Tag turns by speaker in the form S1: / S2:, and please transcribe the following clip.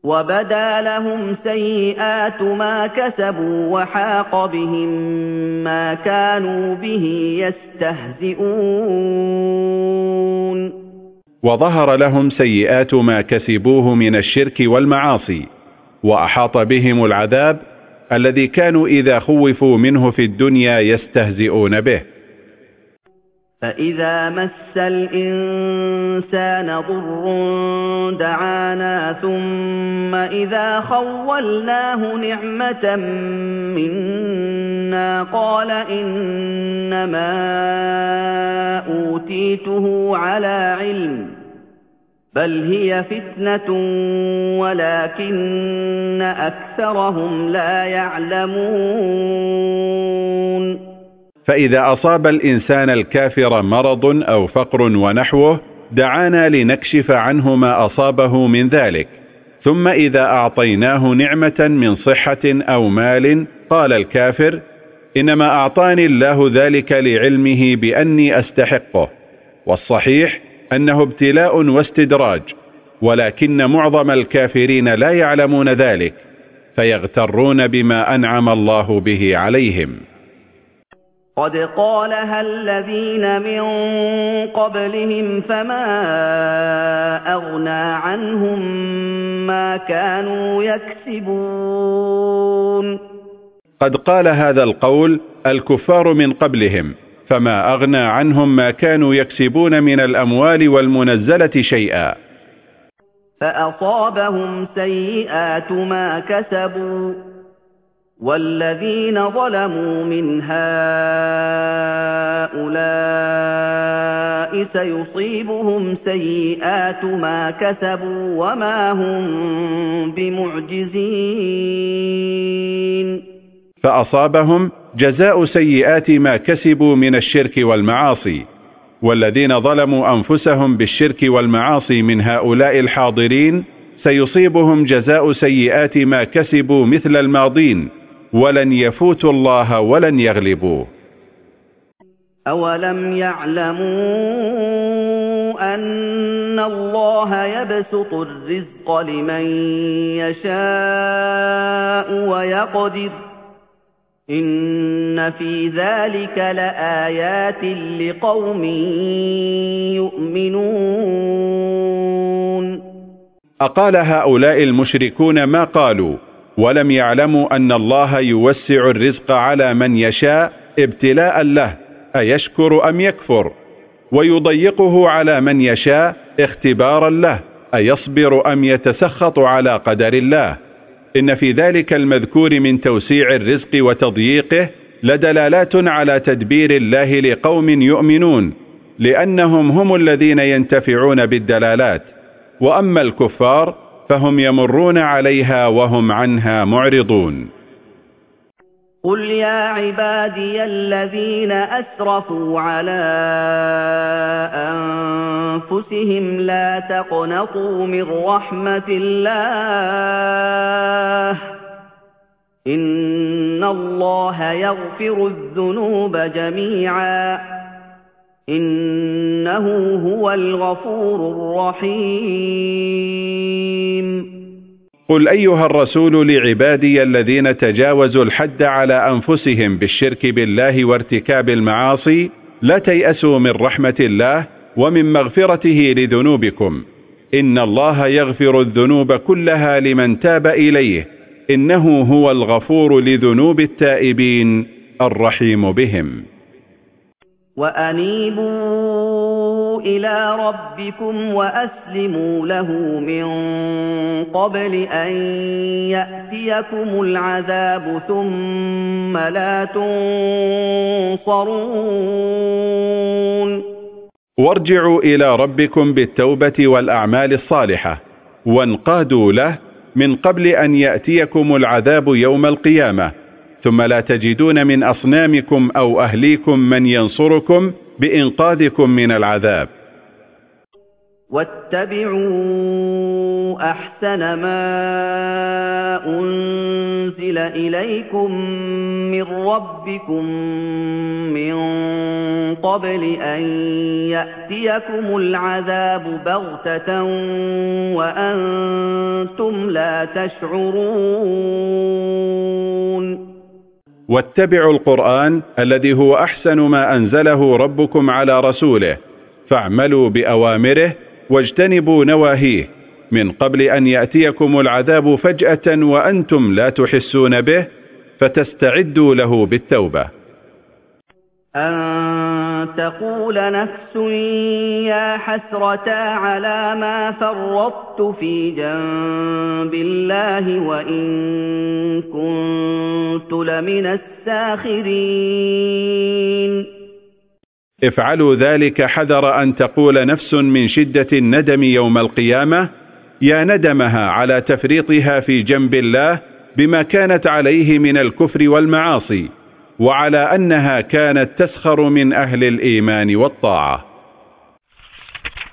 S1: وَبَدَا لَهُمْ سَيِّئَاتُ مَا كَسَبُوا وَحَاقَ بِهِم مَّا كَانُوا بِهِ يَسْتَهْزِئُونَ
S2: وظهر لهم سيئات ما كسبوه من الشرك والمعاصي، وأحاط بهم العذاب الذي كانوا إذا خوفوا منه في الدنيا يستهزئون به.
S1: فَإِذَا مَسَّ الْإِنسَانَ ضُرٌّ دَعَانَا ثُمَّ إِذَا خَوَّلْنَاهُ نِعْمَةً مِنَّا قَالَ إِنَّمَا أُوتِيتُهُ عَلَىٰ عِلْمٍ بَلْ هِيَ فِتْنَةٌ وَلَٰكِنَّ أَكْثَرَهُمْ لَا يَعْلَمُونَ
S2: فإذا أصاب الإنسان الكافر مرض أو فقر ونحوه دعانا لنكشف عنه ما أصابه من ذلك، ثم إذا أعطيناه نعمة من صحة أو مال قال الكافر إنما أعطاني الله ذلك لعلمه بأني أستحقه. والصحيح أنه ابتلاء واستدراج، ولكن معظم الكافرين لا يعلمون ذلك فيغترون بما أنعم الله به عليهم.
S1: قد قالها الذين من قبلهم فما أغنى عنهم ما كانوا يكسبون.
S2: قد قال هذا القول الكفار من قبلهم فما أغنى عنهم ما كانوا يكسبون من الأموال والمنزلة شيئا.
S1: فأصابهم سيئات ما كسبوا والذين ظلموا من هؤلاء سيصيبهم سيئات ما كسبوا وما هم بمعجزين.
S2: فأصابهم جزاء سيئات ما كسبوا من الشرك والمعاصي، والذين ظلموا أنفسهم بالشرك والمعاصي من هؤلاء الحاضرين سيصيبهم جزاء سيئات ما كسبوا مثل الماضين، ولن يفوتوا الله ولن يغلبوه.
S1: أولم يعلموا أن الله يبسط الرزق لمن يشاء ويقدر إن في ذلك لآيات لقوم يؤمنون.
S2: أقال هؤلاء المشركون ما قالوا ولم يعلموا أن الله يوسع الرزق على من يشاء ابتلاء له أيشكر أم يكفر، ويضيقه على من يشاء اختبارا له أيصبر أم يتسخط على قدر الله. إن في ذلك المذكور من توسيع الرزق وتضييقه لدلالات على تدبير الله لقوم يؤمنون، لأنهم هم الذين ينتفعون بالدلالات، وأما الكفار فهم يمرون عليها وهم عنها معرضون.
S1: قل يا عبادي الذين أسرفوا على أنفسهم لا تقنطوا من رحمة الله إن الله يغفر الذنوب جميعا إنه هو الغفور الرحيم.
S2: قل أيها الرسول لعبادي الذين تجاوزوا الحد على أنفسهم بالشرك بالله وارتكاب المعاصي لا تيأسوا من رحمة الله ومن مغفرته لذنوبكم، إن الله يغفر الذنوب كلها لمن تاب إليه إنه هو الغفور لذنوب التائبين الرحيم بهم.
S1: وأنيبوا إلى ربكم وأسلموا له من قبل أن يأتيكم العذاب ثم لا تنصرون.
S2: وارجعوا إلى ربكم بالتوبة والأعمال الصالحة وانقادوا له من قبل أن يأتيكم العذاب يوم القيامة ثم لا تجدون من أصنامكم أو أهليكم من ينصركم بإنقاذكم من العذاب.
S1: واتبعوا أحسن ما أنزل إليكم من ربكم من قبل أن يأتي يأتيكم العذاب بغتة وأنتم لا تشعرون.
S2: واتبعوا القرآن الذي هو أحسن ما أنزله ربكم على رسوله، فاعملوا بأوامره واجتنبوا نواهيه من قبل أن يأتيكم العذاب فجأة وأنتم لا تحسون به، فتستعدوا له بالتوبة.
S1: أن تقول نفس يا حسرتا على ما فرطت في جنب الله وإن كنت لمن الساخرين.
S2: افعلوا ذلك حذر أن تقول نفس من شدة الندم يوم القيامة يا ندمها على تفريطها في جنب الله بما كانت عليه من الكفر والمعاصي، وعلى أنها كانت تسخر من أهل الإيمان والطاعة.